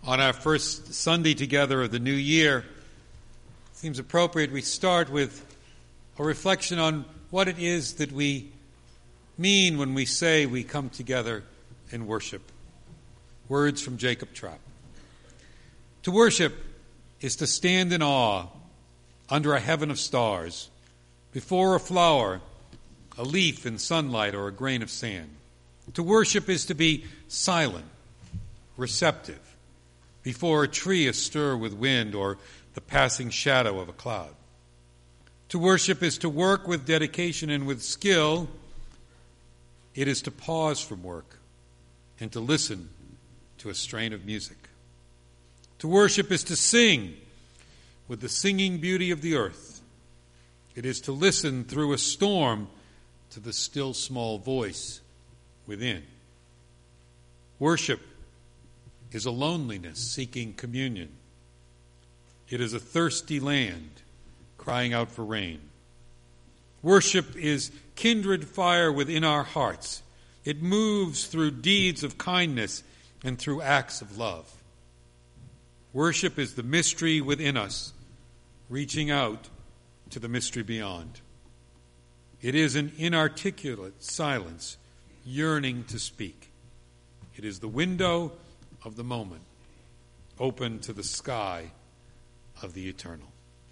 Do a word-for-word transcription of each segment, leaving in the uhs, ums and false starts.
On our first Sunday together of the new year, it seems appropriate we start with a reflection on what it is that we mean when we say we come together in worship. Words from Jacob Trapp. To worship is to stand in awe under a heaven of stars, before a flower, a leaf in sunlight, or a grain of sand. To worship is to be silent, receptive, before a tree astir with wind or the passing shadow of a cloud. To worship is to work with dedication and with skill. It is to pause from work and to listen to a strain of music. To worship is to sing with the singing beauty of the earth. It is to listen through a storm to the still small voice within. Worship is a loneliness seeking communion. It is a thirsty land crying out for rain. Worship is kindred fire within our hearts. It moves through deeds of kindness and through acts of love. Worship is the mystery within us, reaching out to the mystery beyond. It is an inarticulate silence, yearning to speak. It is the window of the moment, open to the sky of the eternal.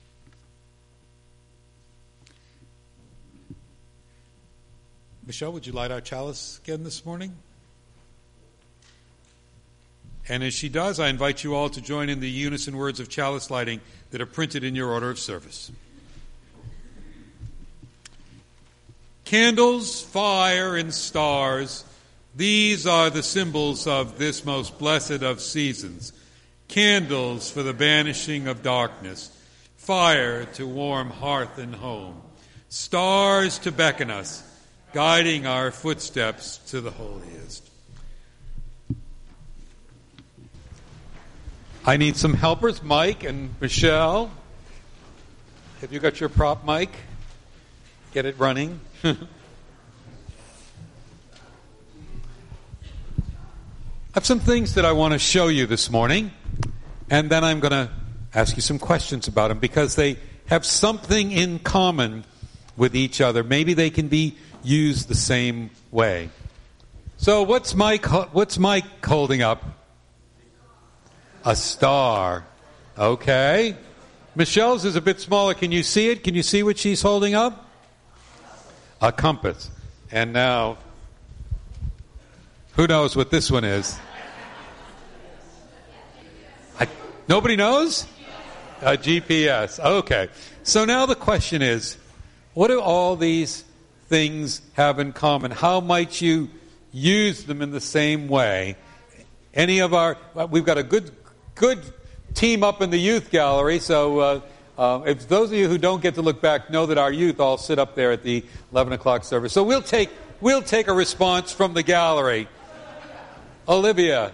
Michelle, would you light our chalice again this morning? And as she does, I invite you all to join in the unison words of chalice lighting that are printed in your order of service. Candles, fire, and stars, these are the symbols of this most blessed of seasons. Candles for the banishing of darkness, fire to warm hearth and home, stars to beckon us, guiding our footsteps to the holiest. I need some helpers, Mike and Michelle. Have you got your prop, Mike? Get it running. I have some things that I want to show you this morning, and then I'm going to ask you some questions about them because they have something in common with each other. Maybe they can be used the same way. So what's Mike, what's Mike holding up? A star. Okay. Michelle's is a bit smaller. Can you see it? Can you see what she's holding up? A compass. And now, who knows what this one is? I, nobody knows? A G P S. Okay. So now the question is, what do all these things have in common? How might you use them in the same way? Any of our, we've got a good good team up in the youth gallery, so uh, uh, if those of you who don't get to look back know that our youth all sit up there at the eleven o'clock service. So we'll take we'll take a response from the gallery. Olivia.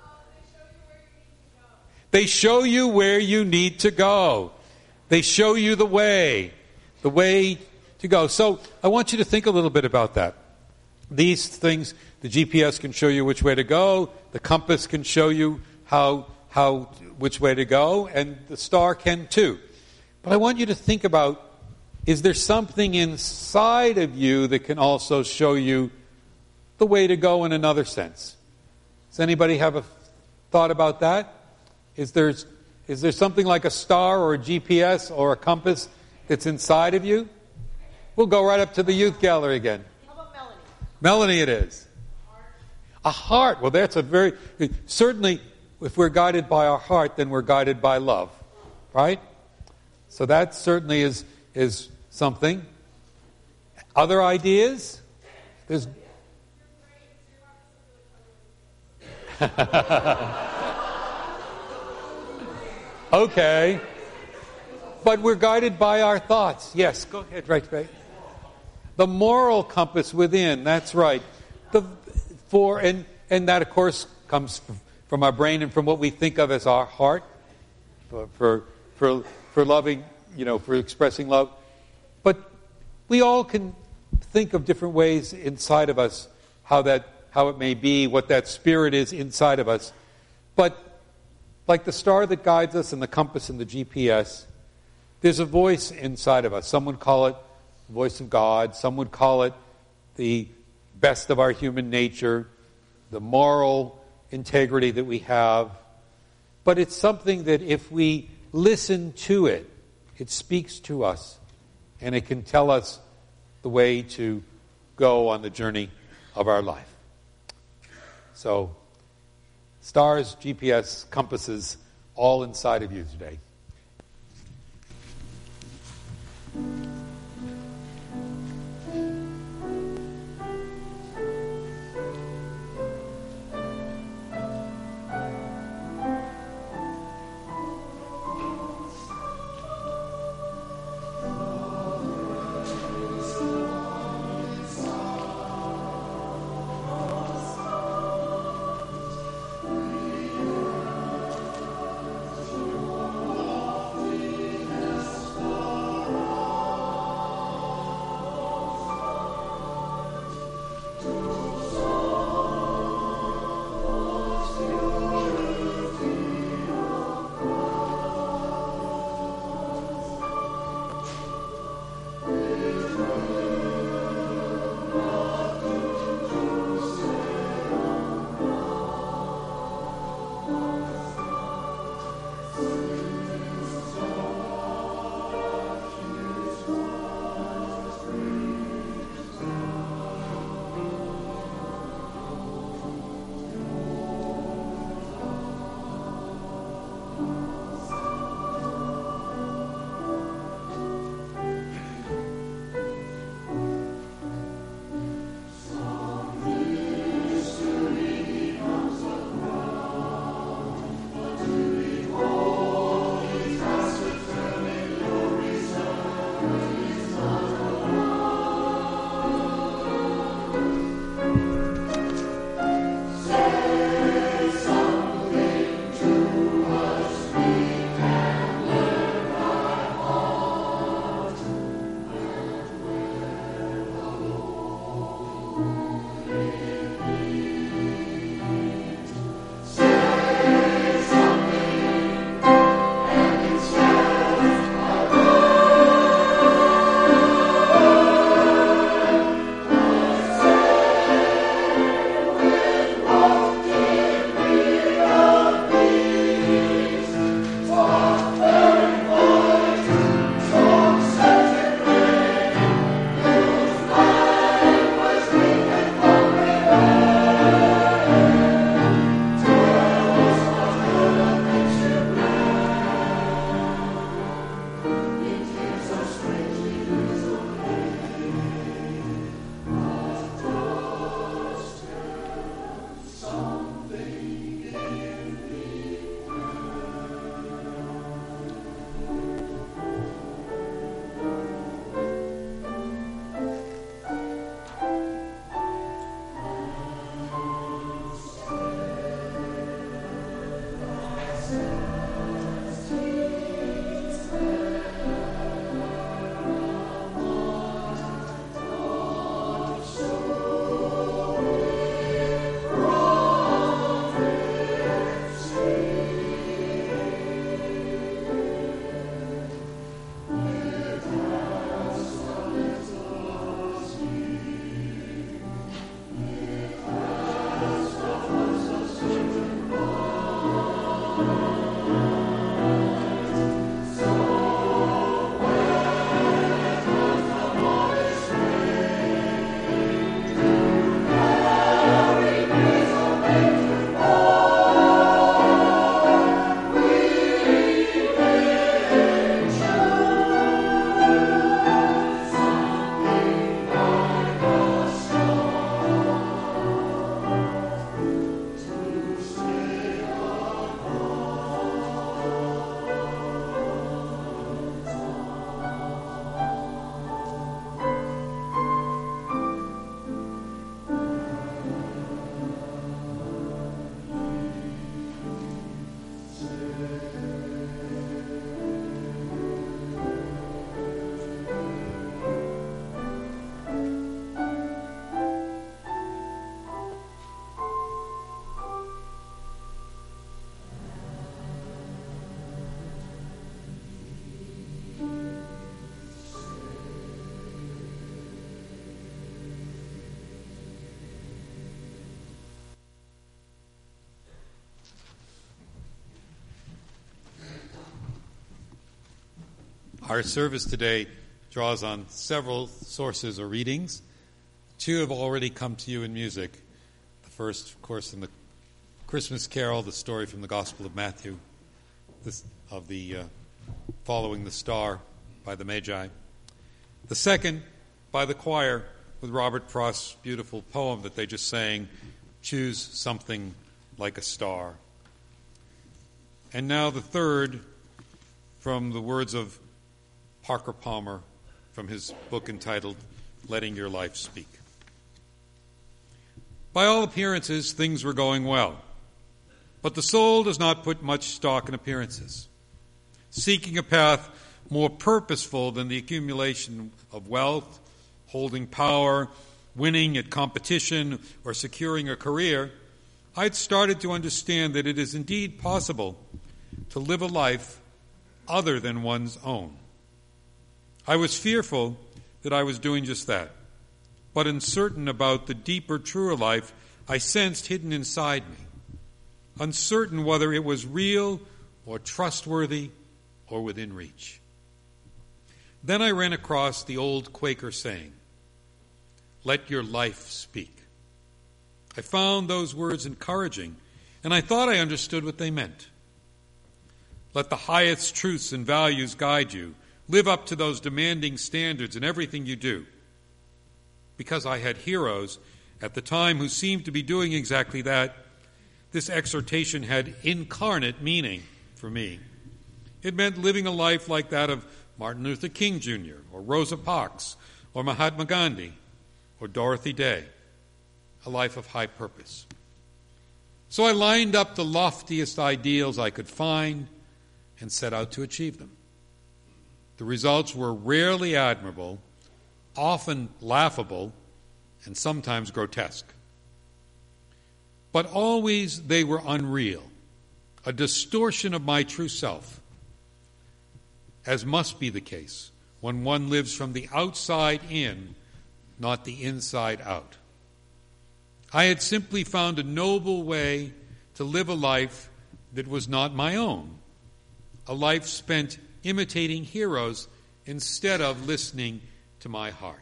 They show you where you need to go. They show you the way, the way to go. So I want you to think a little bit about that. These things, the G P S can show you which way to go. The compass can show you how how which way to go, and the star can too. But I want you to think about, is there something inside of you that can also show you the way to go in another sense? Does anybody have a thought about that? Is there, is there something like a star or a G P S or a compass that's inside of you? We'll go right up to the youth gallery again. How about Melanie? Melanie it is. A heart. Well, that's a very... Certainly, if we're guided by our heart, then we're guided by love. Right? So that certainly is is something. Other ideas? There's... Okay. But we're guided by our thoughts. Yes, go ahead. Right, right. The moral compass within, that's right. The for and and that of course comes from our brain and from what we think of as our heart for for for, for loving, you know, for expressing love. But we all can think of different ways inside of us how that how it may be, what that spirit is inside of us. But Like the star that guides us and the compass and the G P S, there's a voice inside of us. Some would call it the voice of God. Some would call it the best of our human nature, the moral integrity that we have. But it's something that if we listen to it, it speaks to us, and it can tell us the way to go on the journey of our life. So, stars, G P S, compasses, all inside of you today. Our service today draws on several sources or readings. Two have already come to you in music. The first, of course, in the Christmas Carol, the story from the Gospel of Matthew, this, of the uh, following the star by the Magi. The second, by the choir, with Robert Frost's beautiful poem that they just sang, Choose Something Like a Star. And now the third, from the words of Parker Palmer, from his book entitled Letting Your Life Speak. By all appearances, things were going well, but the soul does not put much stock in appearances. Seeking a path more purposeful than the accumulation of wealth, holding power, winning at competition, or securing a career, I'd started to understand that it is indeed possible to live a life other than one's own. I was fearful that I was doing just that, but uncertain about the deeper, truer life I sensed hidden inside me, uncertain whether it was real or trustworthy or within reach. Then I ran across the old Quaker saying, "Let your life speak." I found those words encouraging, and I thought I understood what they meant. Let the highest truths and values guide you. Live up to those demanding standards in everything you do. Because I had heroes at the time who seemed to be doing exactly that, this exhortation had incarnate meaning for me. It meant living a life like that of Martin Luther King Junior, or Rosa Parks, or Mahatma Gandhi, or Dorothy Day, a life of high purpose. So I lined up the loftiest ideals I could find and set out to achieve them. The results were rarely admirable, often laughable, and sometimes grotesque. But always they were unreal, a distortion of my true self, as must be the case when one lives from the outside in, not the inside out. I had simply found a noble way to live a life that was not my own, a life spent imitating heroes instead of listening to my heart.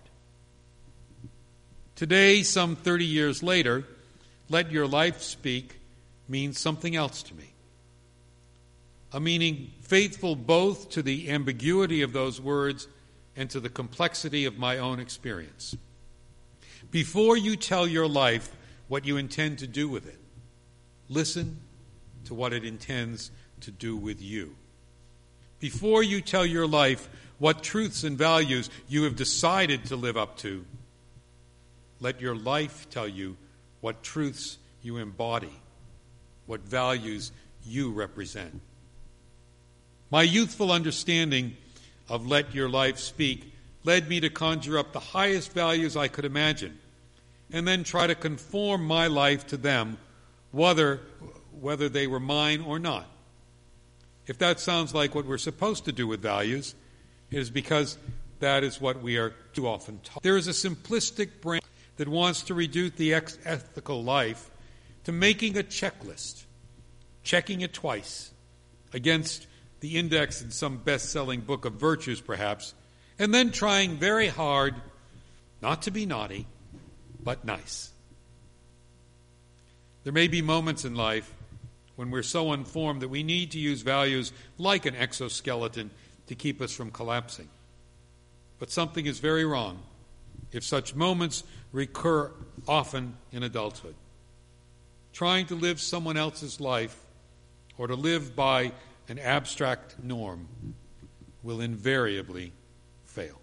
Today, some thirty years later, let your life speak means something else to me. A meaning faithful both to the ambiguity of those words and to the complexity of my own experience. Before you tell your life what you intend to do with it, listen to what it intends to do with you. Before you tell your life what truths and values you have decided to live up to, let your life tell you what truths you embody, what values you represent. My youthful understanding of let your life speak led me to conjure up the highest values I could imagine and then try to conform my life to them, whether, whether they were mine or not. If that sounds like what we're supposed to do with values, it is because that is what we are too often taught. There is a simplistic brain that wants to reduce the ex- ethical life to making a checklist, checking it twice against the index in some best-selling book of virtues, perhaps, and then trying very hard not to be naughty, but nice. There may be moments in life when we're so informed that we need to use values like an exoskeleton to keep us from collapsing. But something is very wrong if such moments recur often in adulthood. Trying to live someone else's life or to live by an abstract norm will invariably fail.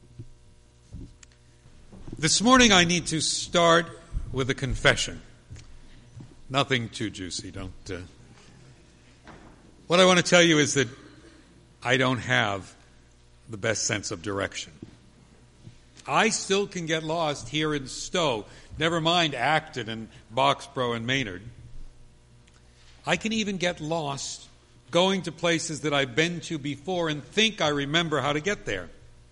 This morning I need to start with a confession. Nothing too juicy, don't... Uh... What I want to tell you is that I don't have the best sense of direction. I still can get lost here in Stowe, never mind Acton and Boxborough and Maynard. I can even get lost going to places that I've been to before and think I remember how to get there.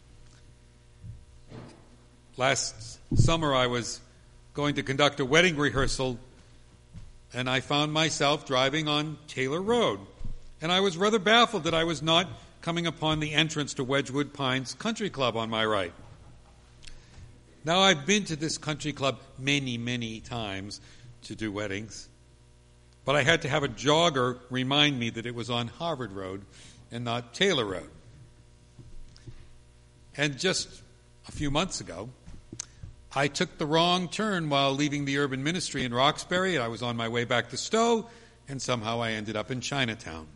Last summer I was going to conduct a wedding rehearsal, and I found myself driving on Taylor Road. And I was rather baffled that I was not coming upon the entrance to Wedgwood Pines Country Club on my right. Now, I've been to this country club many, many times to do weddings, but I had to have a jogger remind me that it was on Harvard Road and not Taylor Road. And just a few months ago, I took the wrong turn while leaving the urban ministry in Roxbury. I was on my way back to Stowe, and somehow I ended up in Chinatown.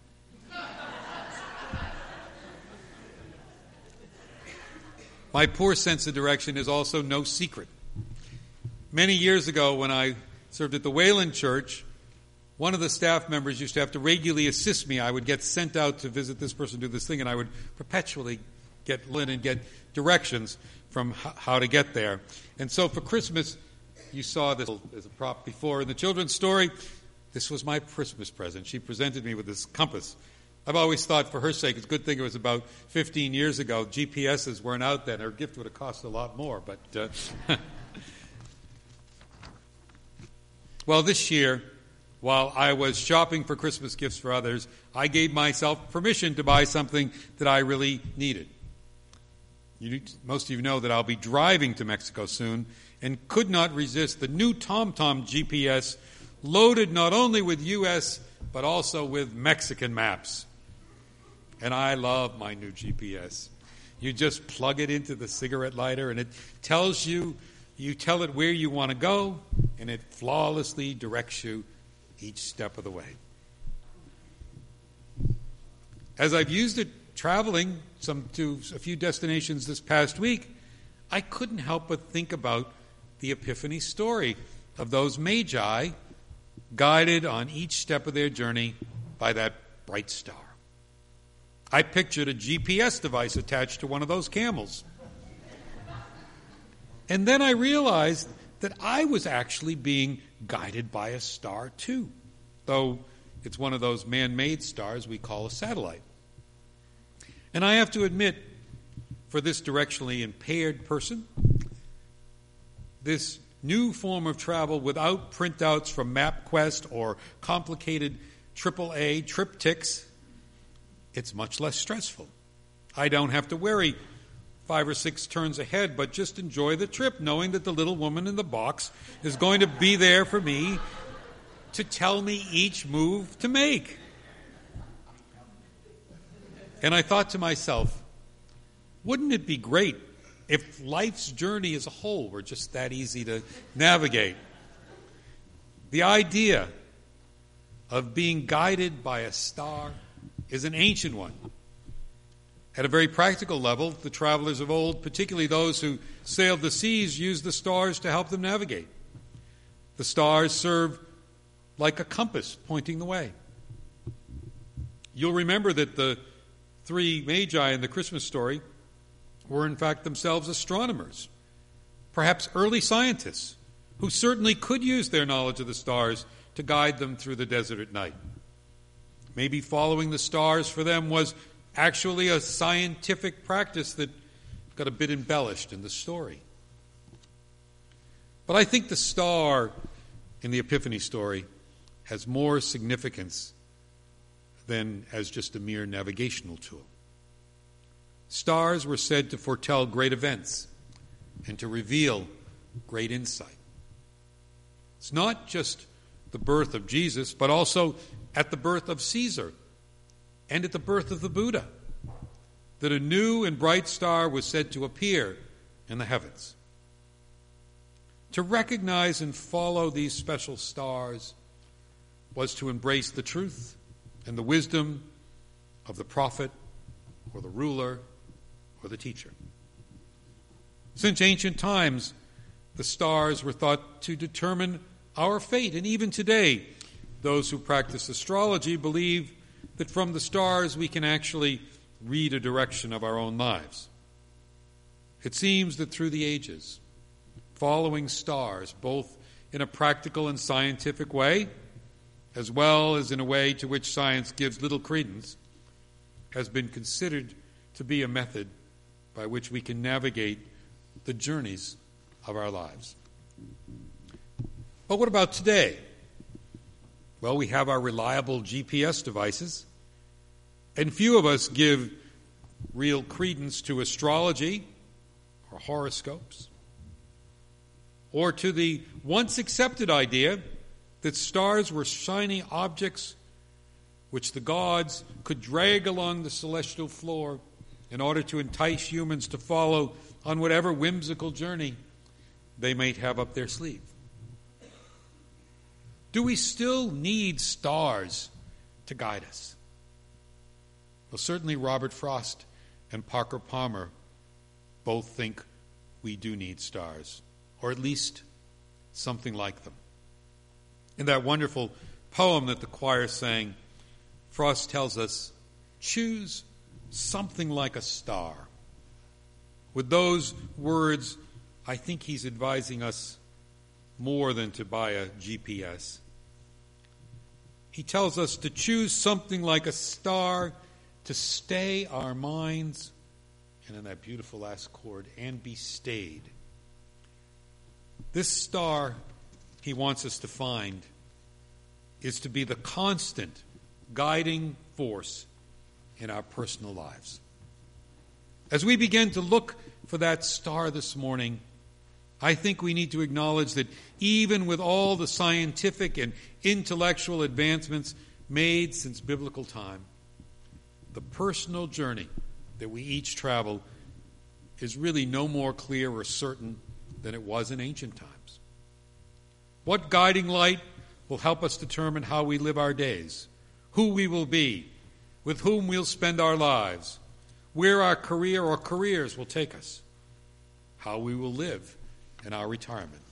My poor sense of direction is also no secret. Many years ago, when I served at the Wayland Church, one of the staff members used to have to regularly assist me. I would get sent out to visit this person, do this thing, and I would perpetually get in and get directions from h- how to get there. And so for Christmas, you saw this as a prop before in the children's story. This was my Christmas present. She presented me with this compass. I've always thought, for her sake, it's a good thing it was about fifteen years ago. G P S's weren't out then. Her gift would have cost a lot more. But uh, well, this year, while I was shopping for Christmas gifts for others, I gave myself permission to buy something that I really needed. You, most of you know that I'll be driving to Mexico soon and could not resist the new TomTom G P S, loaded not only with U S but also with Mexican maps. And I love my new G P S. You just plug it into the cigarette lighter and it tells you, you tell it where you want to go, and it flawlessly directs you each step of the way. As I've used it traveling some to a few destinations this past week, I couldn't help but think about the Epiphany story of those magi guided on each step of their journey by that bright star. I pictured a G P S device attached to one of those camels. And then I realized that I was actually being guided by a star too, though it's one of those man-made stars we call a satellite. And I have to admit, for this directionally impaired person, this new form of travel without printouts from MapQuest or complicated triple A triptychs, it's much less stressful. I don't have to worry five or six turns ahead, but just enjoy the trip, knowing that the little woman in the box is going to be there for me to tell me each move to make. And I thought to myself, wouldn't it be great if life's journey as a whole were just that easy to navigate? The idea of being guided by a star is an ancient one. At a very practical level, the travelers of old, particularly those who sailed the seas, used the stars to help them navigate. The stars serve like a compass pointing the way. You'll remember that the three magi in the Christmas story were in fact themselves astronomers, perhaps early scientists, who certainly could use their knowledge of the stars to guide them through the desert at night. Maybe following the stars for them was actually a scientific practice that got a bit embellished in the story. But I think the star in the Epiphany story has more significance than as just a mere navigational tool. Stars were said to foretell great events and to reveal great insight. It's not just the birth of Jesus, but also at the birth of Caesar and at the birth of the Buddha, that a new and bright star was said to appear in the heavens. To recognize and follow these special stars was to embrace the truth and the wisdom of the prophet or the ruler or the teacher. Since ancient times, the stars were thought to determine our fate, and even today, those who practice astrology believe that from the stars we can actually read a direction of our own lives. It seems that through the ages, following stars, both in a practical and scientific way, as well as in a way to which science gives little credence, has been considered to be a method by which we can navigate the journeys of our lives. But what about today? Well, we have our reliable G P S devices, and few of us give real credence to astrology or horoscopes, or to the once accepted idea that stars were shiny objects which the gods could drag along the celestial floor in order to entice humans to follow on whatever whimsical journey they might have up their sleeve. Do we still need stars to guide us? Well, certainly Robert Frost and Parker Palmer both think we do need stars, or at least something like them. In that wonderful poem that the choir sang, Frost tells us, choose something like a star. With those words, I think he's advising us more than to buy a G P S. He tells us to choose something like a star to stay our minds, and in that beautiful last chord, and be stayed. This star he wants us to find is to be the constant guiding force in our personal lives. As we begin to look for that star this morning, I think we need to acknowledge that even with all the scientific and intellectual advancements made since biblical time, the personal journey that we each travel is really no more clear or certain than it was in ancient times. What guiding light will help us determine how we live our days, who we will be, with whom we'll spend our lives, where our career or careers will take us, how we will live in our retirement?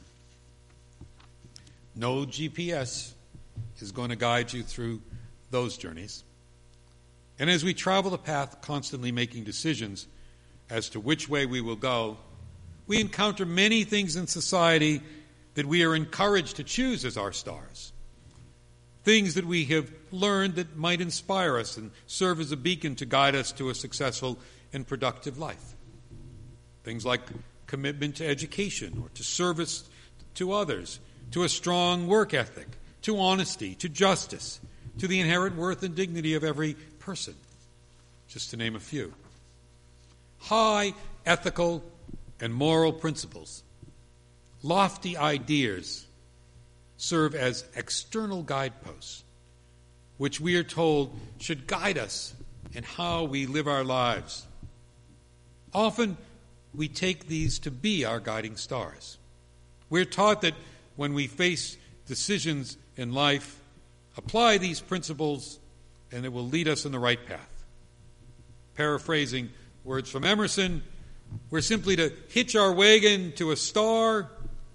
No G P S is going to guide you through those journeys. And as we travel the path, constantly making decisions as to which way we will go, we encounter many things in society that we are encouraged to choose as our stars. Things that we have learned that might inspire us and serve as a beacon to guide us to a successful and productive life. Things like commitment to education or to service to others, to a strong work ethic, to honesty, to justice, to the inherent worth and dignity of every person, just to name a few. High ethical and moral principles, lofty ideas serve as external guideposts, which we are told should guide us in how we live our lives. Often, we take these to be our guiding stars. We're taught that when we face decisions in life, apply these principles and it will lead us in the right path. Paraphrasing words from Emerson, we're simply to hitch our wagon to a star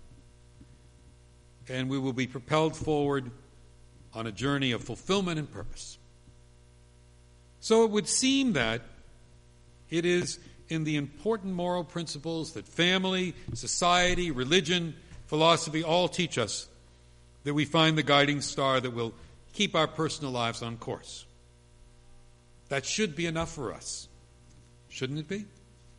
and we will be propelled forward on a journey of fulfillment and purpose. So it would seem that it is in the important moral principles that family, society, religion, philosophy all teach us that we find the guiding star that will keep our personal lives on course. That should be enough for us, shouldn't it be?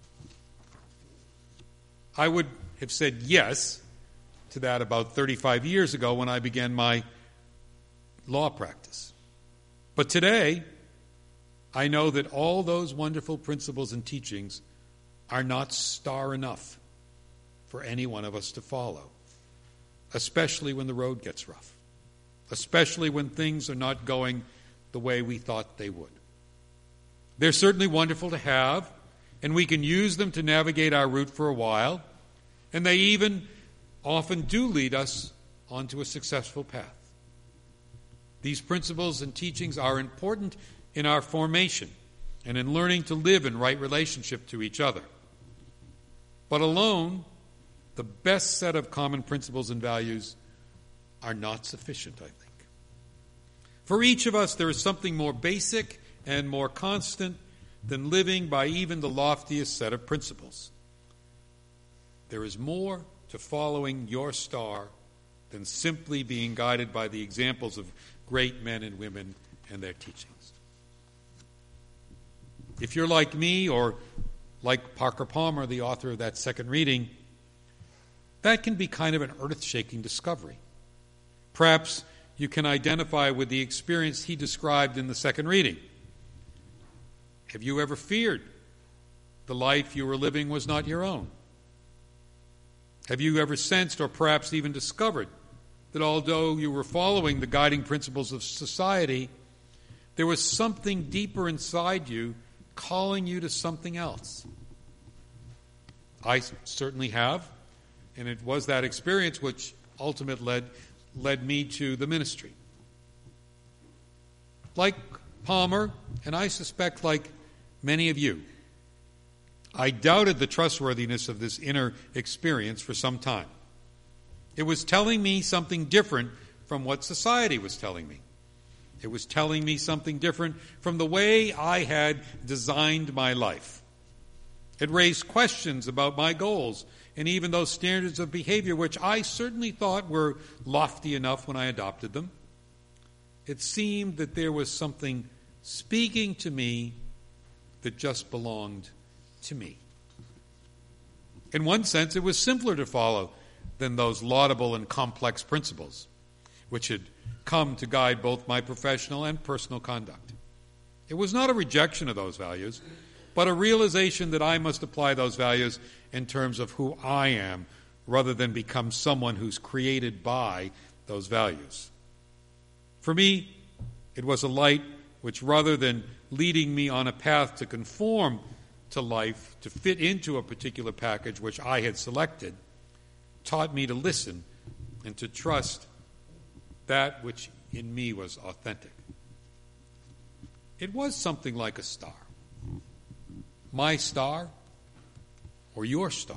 I would have said yes to that about thirty-five years ago when I began my law practice. But today, I know that all those wonderful principles and teachings are not star enough for any one of us to follow, especially when the road gets rough, especially when things are not going the way we thought they would. They're certainly wonderful to have, and we can use them to navigate our route for a while, and they even often do lead us onto a successful path. These principles and teachings are important in our formation and in learning to live in right relationship to each other. But alone, the best set of common principles and values are not sufficient, I think. For each of us, there is something more basic and more constant than living by even the loftiest set of principles. There is more to following your star than simply being guided by the examples of great men and women and their teachings. If you're like me or like Parker Palmer, the author of that second reading, that can be kind of an earth-shaking discovery. Perhaps you can identify with the experience he described in the second reading. Have you ever feared the life you were living was not your own? Have you ever sensed or perhaps even discovered that although you were following the guiding principles of society, there was something deeper inside you calling you to something else? I certainly have, and it was that experience which ultimately led, led me to the ministry. Like Palmer, and I suspect like many of you, I doubted the trustworthiness of this inner experience for some time. It was telling me something different from what society was telling me. It was telling me something different from the way I had designed my life. It raised questions about my goals and even those standards of behavior which I certainly thought were lofty enough when I adopted them. It seemed that there was something speaking to me that just belonged to me. In one sense, it was simpler to follow than those laudable and complex principles which had come to guide both my professional and personal conduct. It was not a rejection of those values, but a realization that I must apply those values in terms of who I am rather than become someone who's created by those values. For me, it was a light which, rather than leading me on a path to conform to life, to fit into a particular package which I had selected, taught me to listen and to trust that which in me was authentic. It was something like a star. My star or your star.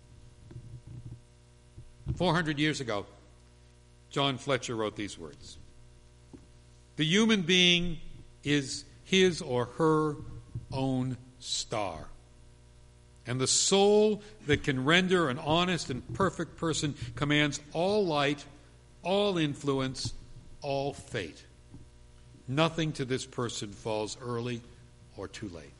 Four hundred years ago, John Fletcher wrote these words: "The human being is his or her own star, and the soul that can render an honest and perfect person commands all light, all influence, all fate. Nothing to this person falls early or too late."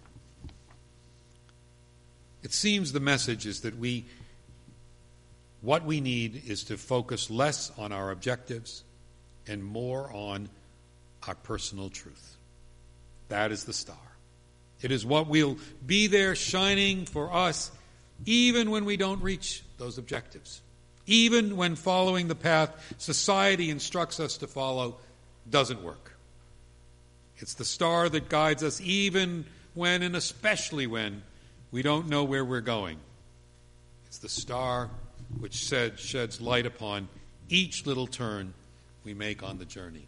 It seems the message is that we, what we need is to focus less on our objectives and more on our personal truth. That is the star. It is what will be there shining for us even when we don't reach those objectives. Even when following the path society instructs us to follow doesn't work. It's the star that guides us even when, and especially when, we don't know where we're going. It's the star which shed, sheds light upon each little turn we make on the journey.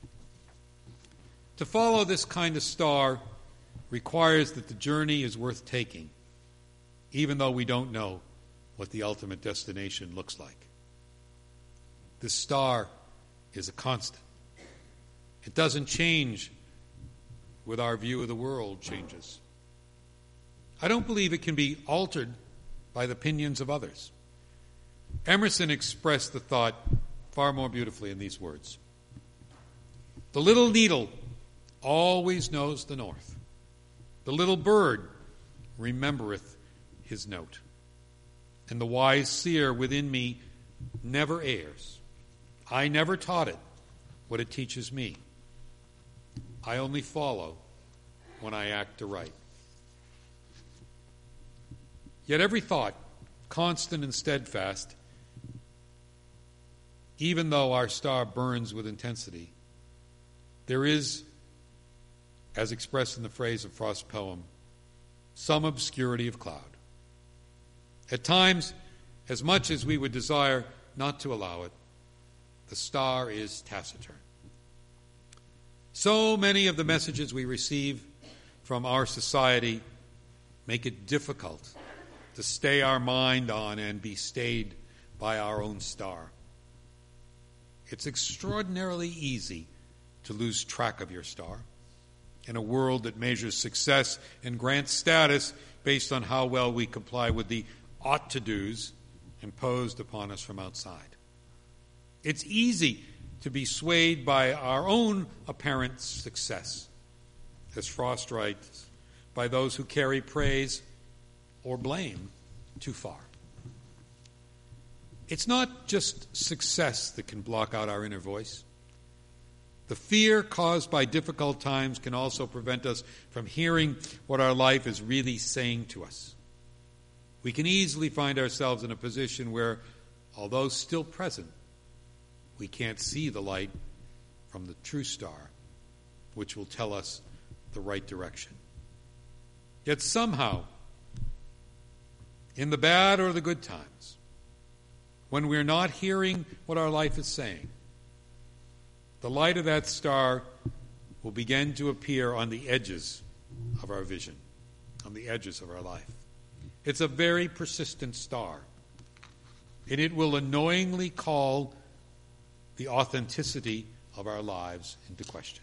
To follow this kind of star requires that the journey is worth taking, even though we don't know what the ultimate destination looks like. This star is a constant. It doesn't change with our view of the world changes. I don't believe it can be altered by the opinions of others. Emerson expressed the thought far more beautifully in these words: "The little needle always knows the north. The little bird remembereth his note. And the wise seer within me never errs. I never taught it what it teaches me. I only follow when I act aright." Yet every thought, constant and steadfast, even though our star burns with intensity, there is, as expressed in the phrase of Frost's poem, some obscurity of cloud. At times, as much as we would desire not to allow it, the star is taciturn. So many of the messages we receive from our society make it difficult to stay our mind on and be stayed by our own star. It's extraordinarily easy to lose track of your star in a world that measures success and grants status based on how well we comply with the ought-to-dos imposed upon us from outside. It's easy to be swayed by our own apparent success, as Frost writes, by those who carry praise or blame too far. It's not just success that can block out our inner voice. The fear caused by difficult times can also prevent us from hearing what our life is really saying to us. We can easily find ourselves in a position where, although still present, we can't see the light from the true star, which will tell us the right direction. Yet somehow, in the bad or the good times, when we're not hearing what our life is saying, the light of that star will begin to appear on the edges of our vision, on the edges of our life. It's a very persistent star, and it will annoyingly call the authenticity of our lives into question.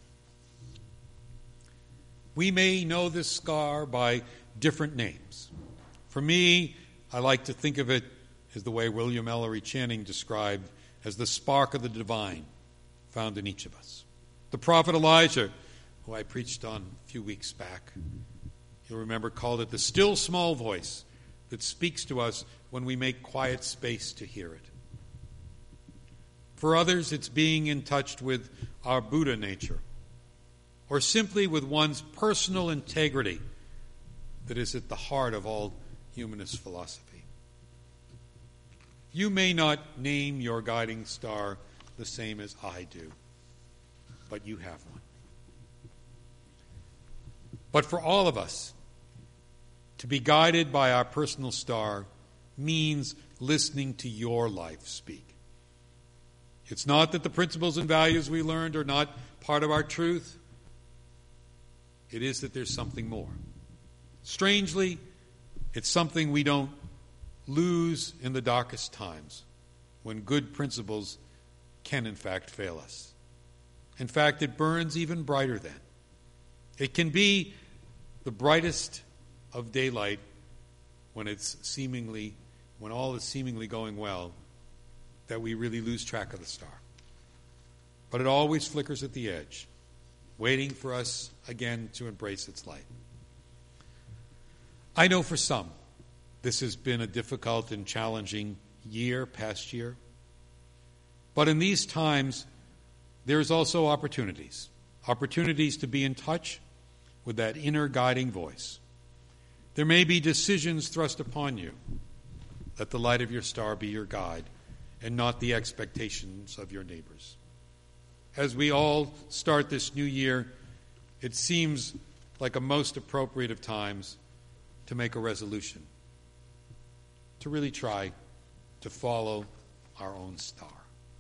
We may know this star by different names. For me, I like to think of it as the way William Ellery Channing described as the spark of the divine found in each of us. The prophet Elijah, who I preached on a few weeks back, you'll remember, called it the still small voice that speaks to us when we make quiet space to hear it. For others, it's being in touch with our Buddha nature, or simply with one's personal integrity that is at the heart of all humanist philosophy. You may not name your guiding star the same as I do, but you have one. But for all of us, to be guided by our personal star means listening to your life speak. It's not that the principles and values we learned are not part of our truth. It is that there's something more. Strangely, it's something we don't lose in the darkest times, when good principles can in fact fail us. In fact, it burns even brighter then. It can be the brightest of daylight when it's seemingly, when all is seemingly going well, that we really lose track of the star. But it always flickers at the edge, waiting for us again to embrace its light. I know for some, this has been a difficult and challenging year, past year. But in these times, there's also opportunities. Opportunities to be in touch with that inner guiding voice. There may be decisions thrust upon you. Let the light of your star be your guide and not the expectations of your neighbors. As we all start this new year, it seems like a most appropriate of times to make a resolution, to really try to follow our own star.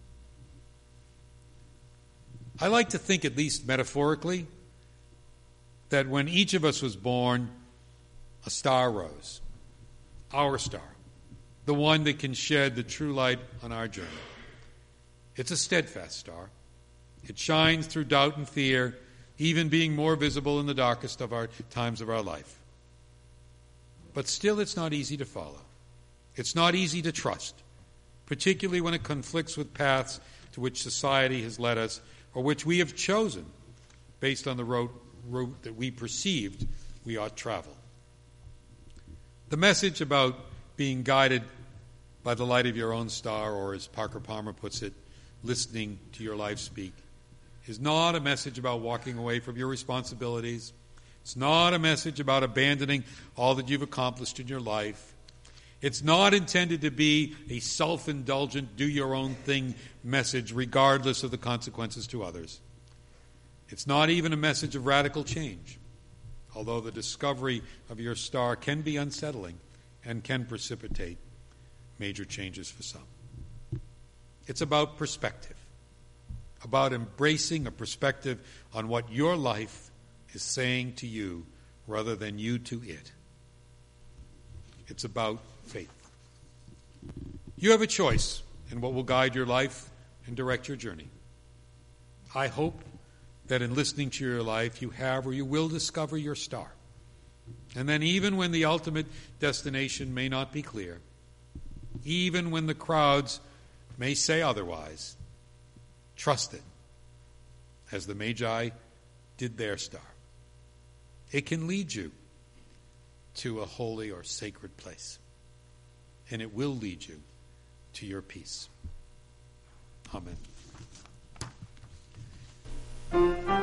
I like to think, at least metaphorically, that when each of us was born, a star rose, our star, the one that can shed the true light on our journey. It's a steadfast star. It shines through doubt and fear, even being more visible in the darkest of our times of our life. But still, it's not easy to follow. It's not easy to trust, particularly when it conflicts with paths to which society has led us or which we have chosen based on the route, route that we perceived we ought travel. The message about being guided by the light of your own star, or as Parker Palmer puts it, listening to your life speak, is not a message about walking away from your responsibilities. It's not a message about abandoning all that you've accomplished in your life. It's not intended to be a self-indulgent, do-your-own-thing message regardless of the consequences to others. It's not even a message of radical change, although the discovery of your star can be unsettling and can precipitate major changes for some. It's about perspective, about embracing a perspective on what your life is saying to you rather than you to it. It's about faith. You have a choice in what will guide your life and direct your journey. I hope that in listening to your life you have or you will discover your star. And then even when the ultimate destination may not be clear, even when the crowds may say otherwise, trust it, as the Magi did their star. It can lead you to a holy or sacred place, and it will lead you to your peace. Amen. Amen.